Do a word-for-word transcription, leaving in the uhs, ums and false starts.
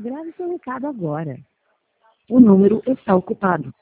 Grave seu recado agora. O número está ocupado.